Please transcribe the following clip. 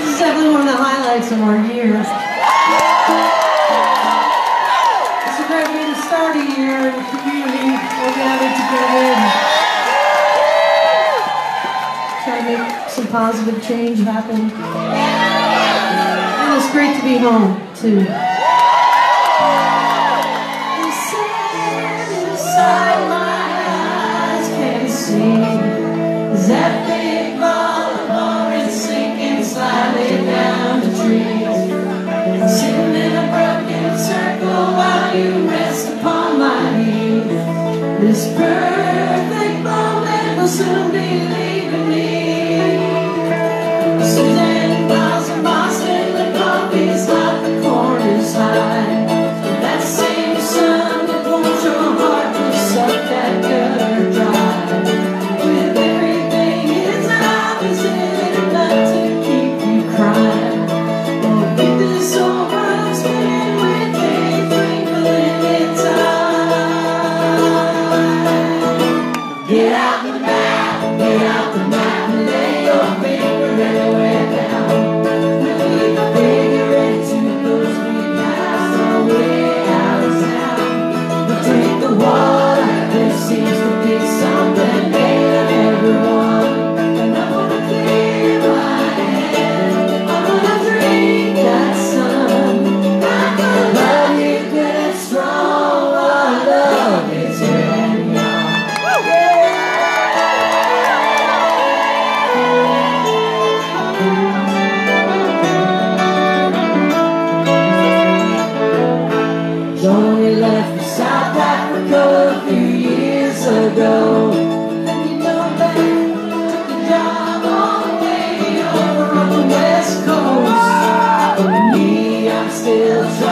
is definitely one of the highlights of our year. It's a great way to start a year in the community. We're gathered together and try to make some positive change happen. And it's great to be home, too. Inside my eyes can't see that big ball of orange sinking slightly down the trees. Sitting in a broken circle while you rest upon my knee. This perfect moment will soon be leaving me. Suzanne Claus and Boston, the coffee's hot, the corn is high. That same sun that warms your heart will suck that gutter dry. With everything is opposite enough to keep you crying. Oh, get this over, I'm spinning with a twinkle in its eye. Get out the map, and lay your finger anywhere down. Leave a figure into those sweet eyes all the way out of town. But drink the water, there seems to be something in everyone. And I'm gonna clear my head, I'm gonna drink that sun. I'm gonna love you good and strong, our love is good and young. Only left for South Africa a few years ago. And you know that took the job all the way over on the West Coast. But me, I'm still trying.